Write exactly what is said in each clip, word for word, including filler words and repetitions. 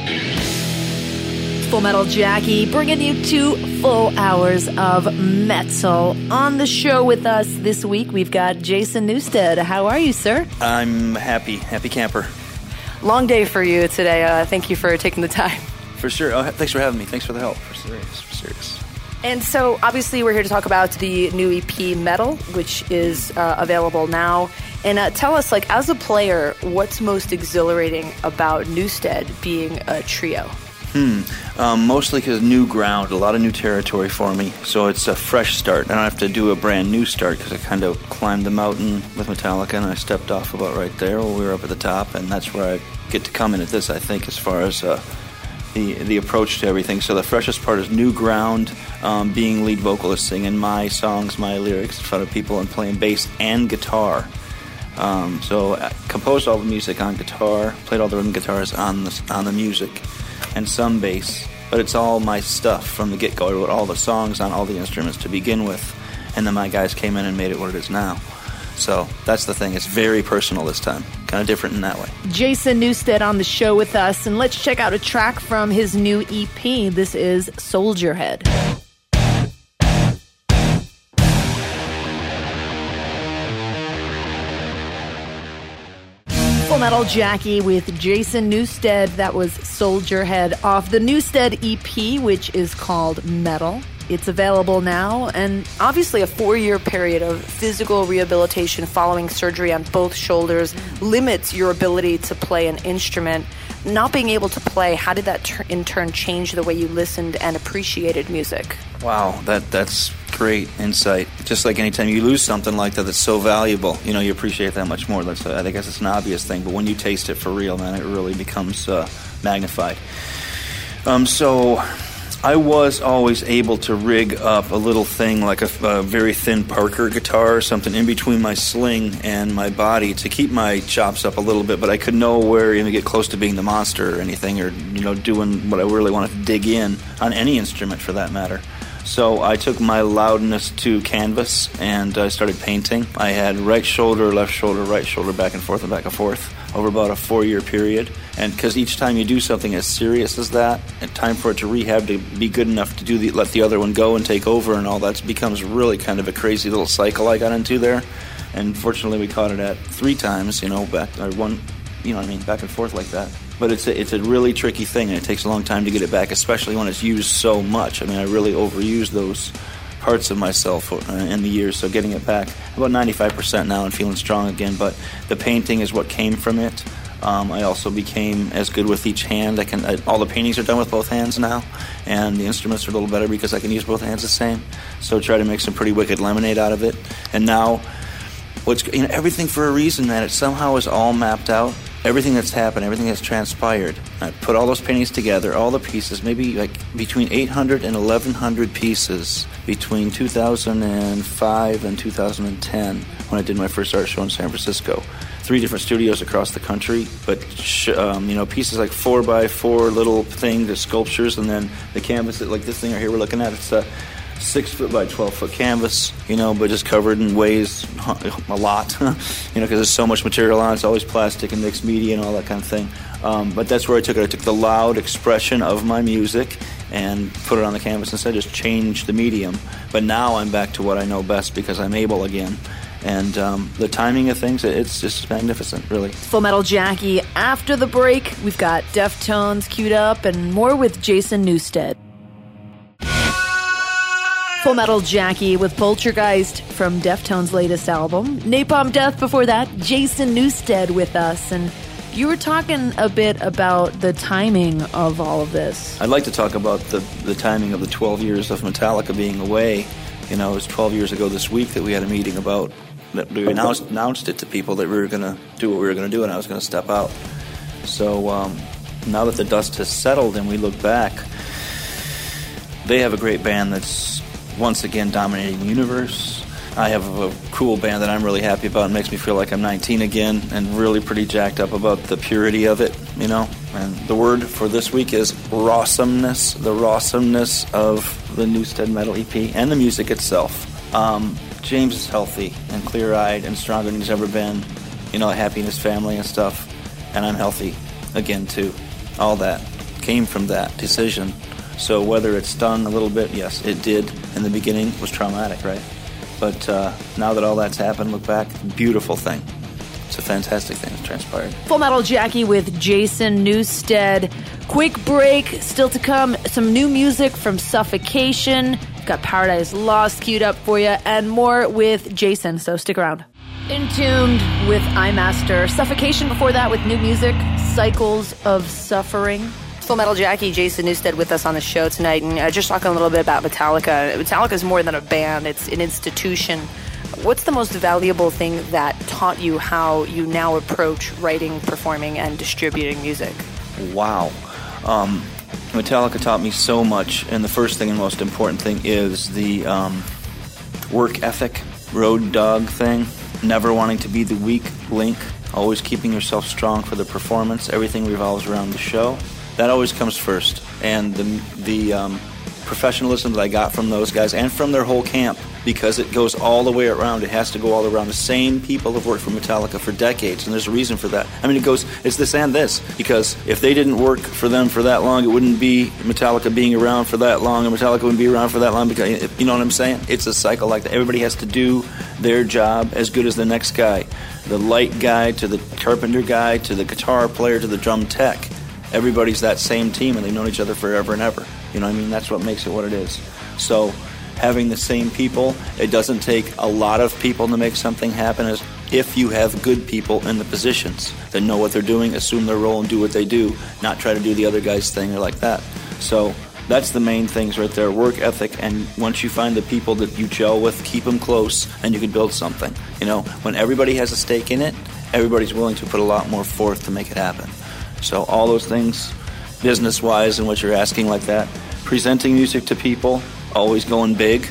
Full Metal Jackie, bringing you two full hours of metal. On the show with us this week, we've got Jason Newsted. How are you, sir? I'm happy, happy camper. Long day for you today. Uh, thank you for taking the time. For sure. Oh, thanks for having me. Thanks for the help. For serious. For serious. And so, obviously, we're here to talk about the new E P, Metal, which is uh, available now. And uh, tell us, like, as a player, what's most exhilarating about Newsted being a trio? Hmm. Um, mostly because new ground, a lot of new territory for me. So it's a fresh start. I don't have to do a brand new start because I kind of climbed the mountain with Metallica and I stepped off about right there while we were up at the top. And that's where I get to come in at this, I think, as far as uh, the the approach to everything. So the freshest part is new ground, um, being lead vocalist, singing my songs, my lyrics in front of people and playing bass and guitar. Um, so I composed all the music on guitar, played all the rhythm guitars on the, on the music. And some bass, but it's all my stuff from the get-go. I wrote all the songs on all the instruments to begin with, and then my guys came in and made it what it is now. So that's the thing. It's very personal this time, kind of different in that way. Jason Newsted on the show with us, and let's check out a track from his new E P. This is Soldier Head. Full Metal Jackie with Jason Newsted. That was Soldier Head off the Newsted E P, which is called Metal. It's available now, and obviously a four-year period of physical rehabilitation following surgery on both shoulders limits your ability to play an instrument. Not being able to play, how did that ter- in turn change the way you listened and appreciated music? Wow, that that's great insight. Just like anytime you lose something like that that's so valuable, you know, you appreciate that much more. That's a, I guess it's an obvious thing, but when you taste it for real, man, it really becomes uh, magnified. Um, so I was always able to rig up a little thing like a, a very thin Parker guitar or something in between my sling and my body to keep my chops up a little bit, but I could nowhere even get close to being the monster or anything, or, you know, doing what I really wanted to dig in on any instrument for that matter. So I took my loudness to canvas and I started painting. I had right shoulder, left shoulder, right shoulder, back and forth and back and forth over about a four-year period. And because each time you do something as serious as that, and time for it to rehab to be good enough to do the, let the other one go and take over and all that, becomes really kind of a crazy little cycle I got into there. And fortunately, we caught it at three times, you know, back or one, you know what I mean, back and forth like that. But it's a, it's a really tricky thing, and it takes a long time to get it back, especially when it's used so much. I mean, I really overused those parts of myself in the years, so getting it back, about ninety-five percent now and feeling strong again. But the painting is what came from it. Um, I also became as good with each hand. I can I, all the paintings are done with both hands now, and the instruments are a little better because I can use both hands the same. So try to make some pretty wicked lemonade out of it. And now, what's you know everything for a reason, man. It somehow is all mapped out. Everything that's happened, everything that's transpired. I put all those paintings together, all the pieces, maybe like between eight hundred and eleven hundred pieces between two thousand five and two thousand ten when I did my first art show in San Francisco. Three different studios across the country, but sh- um, you know, pieces like four by four little thing, the sculptures, and then the canvas, that, like this thing right here we're looking at, it's a six foot by twelve foot canvas, you know, but just covered in weighs a lot, you know, because there's so much material on it. It's always plastic and mixed media and all that kind of thing. Um, but that's where I took it. I took the loud expression of my music and put it on the canvas instead, just changed the medium. But now I'm back to what I know best because I'm able again. And um, the timing of things, it's just magnificent, really. Full Metal Jackie. After the break, we've got Deftones queued up and more with Jason Newsted. Full Metal Jackie with Poltergeist from Deftones' latest album. Napalm Death before that. Jason Newsted with us. And you were talking a bit about the timing of all of this. I'd like to talk about the, the timing of the twelve years of Metallica being away. You know, it was twelve years ago this week that we had a meeting about, that we announced, announced it to people that we were going to do what we were going to do and I was going to step out. So um, now that the dust has settled and we look back, they have a great band that's once again dominating the universe. I have a cool band that I'm really happy about and makes me feel like I'm nineteen again and really pretty jacked up about the purity of it, you know. And the word for this week is rawesomeness, the rawesomeness of the Newsted Metal E P and the music itself. Um, James is healthy and clear-eyed and stronger than he's ever been, you know, happy in his family and stuff. And I'm healthy again, too. All that came from that decision. So whether it stung a little bit, yes, it did. In the beginning, it was traumatic, right? But uh, now that all that's happened, look back, beautiful thing. It's a fantastic thing that transpired. Full Metal Jackie with Jason Newsted. Quick break, still to come. Some new music from Suffocation. Got Paradise Lost queued up for you, and more with Jason, so stick around. Intuned with iMaster. Suffocation before that with new music, Cycles of Suffering. Full Metal Jackie, Jason Newsted with us on the show tonight, and uh, just talking a little bit about Metallica. Metallica is more than a band, it's an institution. What's the most valuable thing that taught you how you now approach writing, performing, and distributing music? Wow. Um, Metallica taught me so much, and the first thing and most important thing is the um, work ethic, road dog thing, never wanting to be the weak link, always keeping yourself strong for the performance. Everything revolves around the show. That always comes first, and the, the um, professionalism that I got from those guys and from their whole camp, because it goes all the way around. It has to go all around. The same people have worked for Metallica for decades, and there's a reason for that. I mean, it goes, it's this and this, because if they didn't work for them for that long, it wouldn't be Metallica being around for that long, and Metallica wouldn't be around for that long, because, you know what I'm saying? It's a cycle like that. Everybody has to do their job as good as the next guy. The light guy to the carpenter guy to the guitar player to the drum tech. Everybody's that same team, and they've known each other forever and ever. You know what I mean? That's what makes it what it is. So having the same people, it doesn't take a lot of people to make something happen. As if you have good people in the positions that know what they're doing, assume their role, and do what they do, not try to do the other guy's thing or like that. So that's the main things right there, work ethic, and once you find the people that you gel with, keep them close, and you can build something. You know, when everybody has a stake in it, everybody's willing to put a lot more forth to make it happen. So all those things, business-wise and what you're asking like that, presenting music to people, always going big,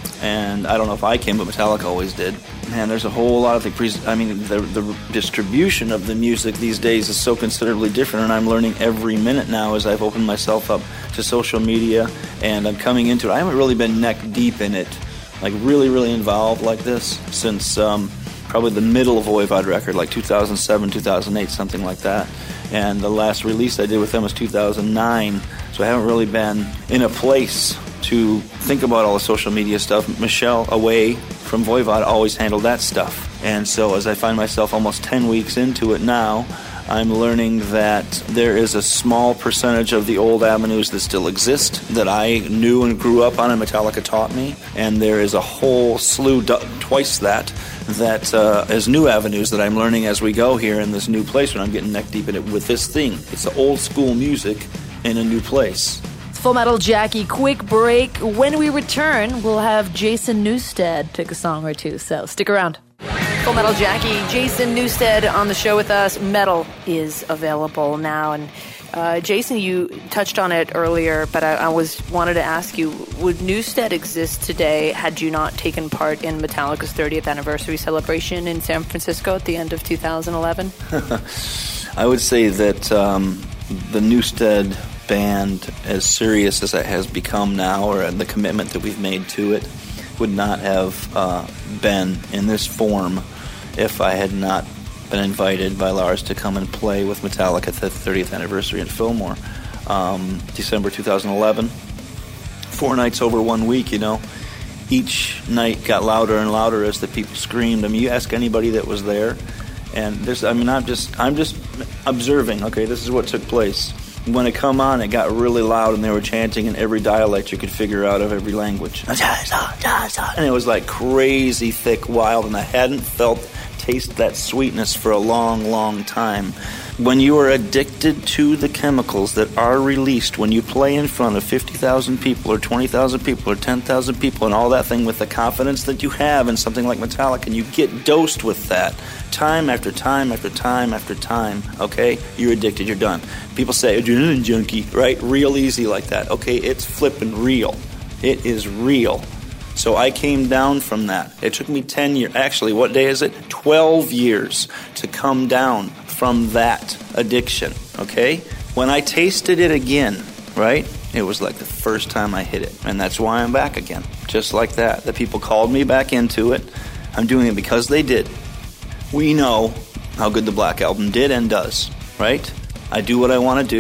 and I don't know if I can, but Metallica always did. Man, there's a whole lot of things. I mean, the, the distribution of the music these days is so considerably different, and I'm learning every minute now as I've opened myself up to social media, and I'm coming into it. I haven't really been neck deep in it, like really, really involved like this since um, probably the middle of Voivod record, like two thousand seven, two thousand eight, something like that. And the last release I did with them was two thousand nine, so I haven't really been in a place to think about all the social media stuff. Michelle, away from Voivod, always handled that stuff. And so as I find myself almost ten weeks into it now, I'm learning that there is a small percentage of the old avenues that still exist that I knew and grew up on and Metallica taught me. And there is a whole slew, twice that, that uh, is new avenues that I'm learning as we go here in this new place when I'm getting neck deep in it with this thing. It's the old school music in a new place. Full Metal Jackie, quick break. When we return, we'll have Jason Newsted pick a song or two, so stick around. Full Metal Jackie, Jason Newsted on the show with us. Metal is available now, and uh, Jason, you touched on it earlier, but I, I was wanted to ask you: would Newsted exist today had you not taken part in Metallica's thirtieth anniversary celebration in San Francisco at the end of two thousand eleven? I would say that um, the Newsted band, as serious as it has become now, or the commitment that we've made to it, would not have uh, been in this form if I had not been invited by Lars to come and play with Metallica at the thirtieth anniversary in Fillmore, um, December two thousand eleven. Four nights over one week, you know. Each night got louder and louder as the people screamed. I mean, you ask anybody that was there, and there's, I mean, I'm just, I'm just observing. Okay, this is what took place. When it come on, it got really loud, and they were chanting in every dialect you could figure out of every language. And it was like crazy thick, wild, and I hadn't felt, taste that sweetness for a long, long time. When you are addicted to the chemicals that are released when you play in front of fifty thousand people or twenty thousand people or ten thousand people and all that thing with the confidence that you have in something like Metallica, and you get dosed with that time after time after time after time, okay, you're addicted, you're done. People say, adrenaline junkie, right? Real easy like that. Okay, it's flipping real. It is real. So I came down from that. It took me ten years. Actually, what day is it? twelve years to come down from that addiction, okay? When I tasted it again, right, it was like the first time I hit it. And that's why I'm back again, just like that. The people called me back into it. I'm doing it because they did. We know how good the Black Album did and does, right? I do what I want to do.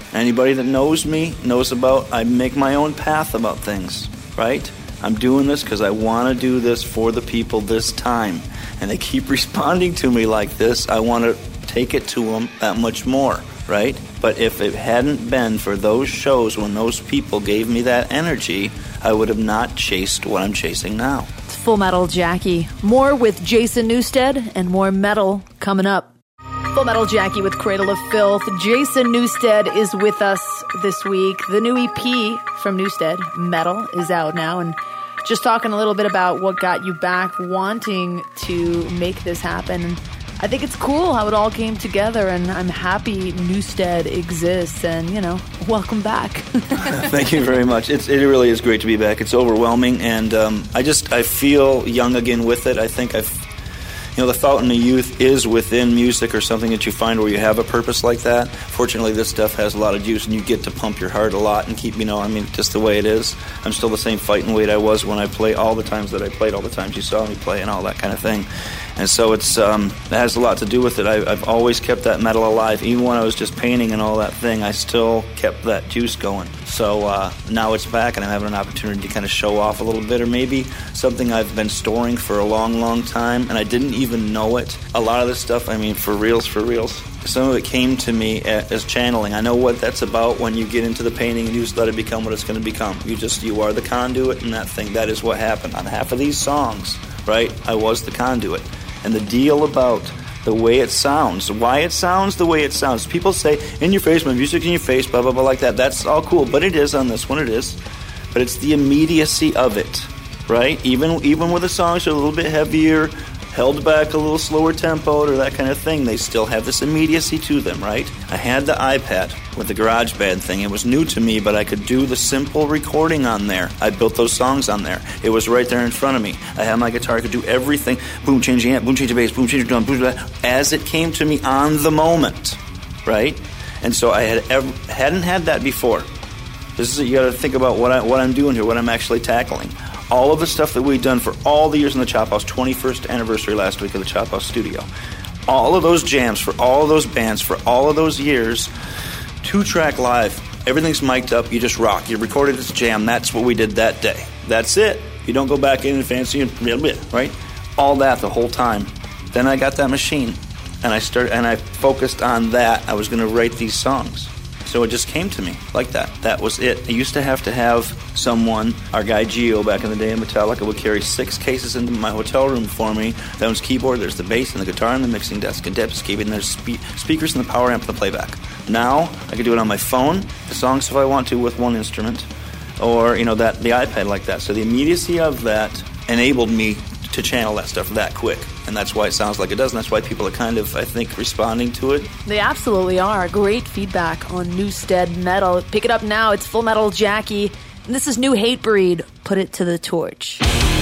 Anybody that knows me knows about, I make my own path about things, right? I'm doing this because I want to do this for the people this time. And they keep responding to me like this. I want to take it to them that much more, right? But if it hadn't been for those shows when those people gave me that energy, I would have not chased what I'm chasing now. It's Full Metal Jackie. More with Jason Newsted and more metal coming up. Full Metal Jackie with Cradle of Filth. Jason Newsted is with us this week. The new E P from Newsted, Metal, is out now. And just talking a little bit about what got you back wanting to make this happen. I think it's cool how it all came together, and I'm happy Newsted exists, and, you know, welcome back. Thank you very much. It's, it really is great to be back. It's overwhelming, and um, I just, I feel young again with it. I think I've, you know, the fountain of youth is within music or something that you find where you have a purpose like that. Fortunately, this stuff has a lot of juice, and you get to pump your heart a lot and keep, you know, I mean, just the way it is. I'm still the same fighting weight I was when I play, all the times that I played, all the times you saw me play and all that kind of thing. And so it's um, it has a lot to do with it. I, I've always kept that metal alive. Even when I was just painting and all that thing, I still kept that juice going. So uh, now it's back, and I'm having an opportunity to kind of show off a little bit, or maybe something I've been storing for a long, long time, and I didn't even know it. A lot of this stuff, I mean, for reals, for reals, some of it came to me as channeling. I know what that's about when you get into the painting and you just let it become what it's going to become. You just, you are the conduit, and that thing, that is what happened. On half of these songs, right, I was the conduit. And the deal about the way it sounds, why it sounds the way it sounds. People say, in your face, my music in your face, blah, blah, blah, like that. That's all cool, but it is on this one, it is. But it's the immediacy of it, right? Even even when the songs are a little bit heavier, held back a little slower tempo or that kind of thing, they still have this immediacy to them, right? I had the iPad with the GarageBand thing. It was new to me, but I could do the simple recording on there. I built those songs on there. It was right there in front of me. I had my guitar. I could do everything. Boom, change the amp, boom, change the bass, boom, change the drum, boom, as it came to me on the moment, right? And so I had ever, hadn't had that before. This is, you got to think about what, I, what I'm doing here, what I'm actually tackling. All of the stuff that we've done for all the years in the Chop House, twenty-first anniversary last week of the Chop House studio. All of those jams for all of those bands for all of those years, two-track live. Everything's mic'd up. You just rock. You recorded this jam. That's what we did that day. That's it. You don't go back in and fancy and right? All that the whole time. Then I got that machine, and I started and I focused on that. I was going to write these songs. So it just came to me like that. That was it. I used to have to have someone, our guy Gio back in the day in Metallica, would carry six cases into my hotel room for me. That was keyboard, there's the bass and the guitar and the mixing desk and depth escaping, there's spe- speakers and the power amp and the playback. Now, I can do it on my phone, the songs if I want to with one instrument, or, you know, that the iPad like that. So the immediacy of that enabled me to channel that stuff that quick. And that's why it sounds like it does, and that's why people are kind of, I think, responding to it. They absolutely are. Great feedback on Newsted Metal. Pick it up now. It's Full Metal Jackie. And this is New Hatebreed. Put it to the torch.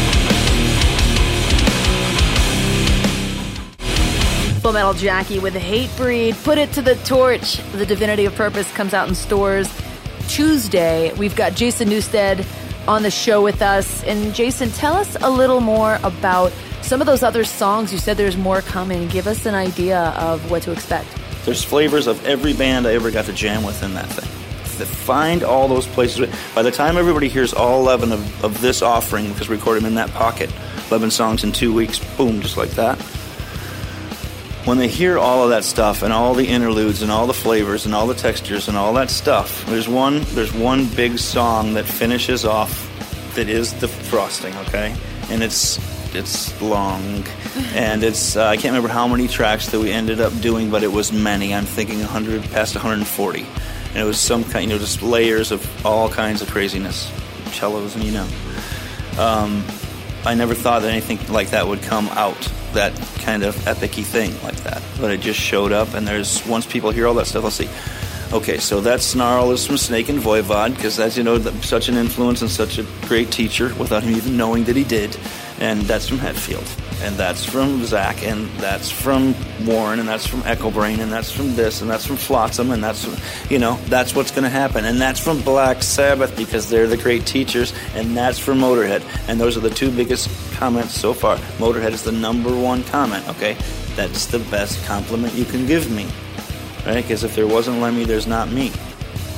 Full Metal Jackie with Hatebreed. Put it to the torch. The Divinity of Purpose comes out in stores Tuesday. We've got Jason Newsted on the show with us. And Jason, tell us a little more about some of those other songs. You said there's more coming. Give us an idea of what to expect. There's flavors of every band I ever got to jam with in that thing. Find all those places. By the time everybody hears all eleven of, of this offering, because we record them in that pocket, eleven songs in two weeks, boom, just like that. When they hear all of that stuff and all the interludes and all the flavors and all the textures and all that stuff, there's one there's one big song that finishes off that is the frosting, okay? And it's it's long, and it's uh, I can't remember how many tracks that we ended up doing, but it was many. I'm thinking one hundred, past one hundred forty. And it was some kind, you know, just layers of all kinds of craziness, cellos, and you know. Um, I never thought that anything like that would come out, that kind of epic-y thing like that. But it just showed up, and there's, once people hear all that stuff, I'll see, okay, so that snarl is from Snake and Voivod, because that's, you know, such an influence and such a great teacher without him even knowing that he did. And that's from Hetfield, and that's from Zach, and that's from Warren, and that's from Echo Brain, and that's from this, and that's from Flotsam, and that's, you know, that's what's going to happen. And that's from Black Sabbath, because they're the great teachers, and that's from Motorhead. And those are the two biggest comments so far. Motorhead is the number one comment, okay? That's the best compliment you can give me, right? Because if there wasn't Lemmy, there's not me.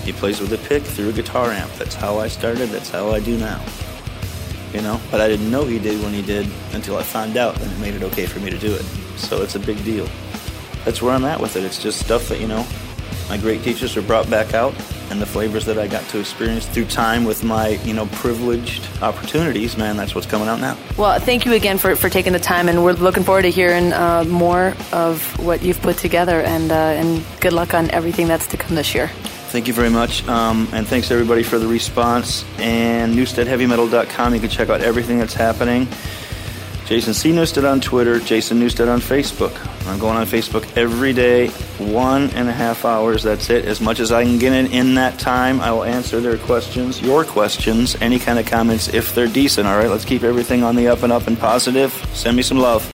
He plays with a pick through a guitar amp. That's how I started. That's how I do now. You know, but I didn't know he did when he did until I found out, and it made it okay for me to do it. So it's a big deal. That's where I'm at with it. It's just stuff that, you know, my great teachers are brought back out, and the flavors that I got to experience through time with my, you know, privileged opportunities, man, that's what's coming out now. Well, thank you again for, for taking the time, and we're looking forward to hearing uh, more of what you've put together, and uh, and good luck on everything that's to come this year. Thank you very much, um, and thanks everybody for the response. And newstead heavy metal dot com, you can check out everything that's happening. Jason C. Newsted on Twitter, Jason Newsted on Facebook. I'm going on Facebook every day, one and a half hours, that's it. As much as I can get in in that time, I will answer their questions, your questions, any kind of comments if they're decent, all right? Let's keep everything on the up and up and positive. Send me some love.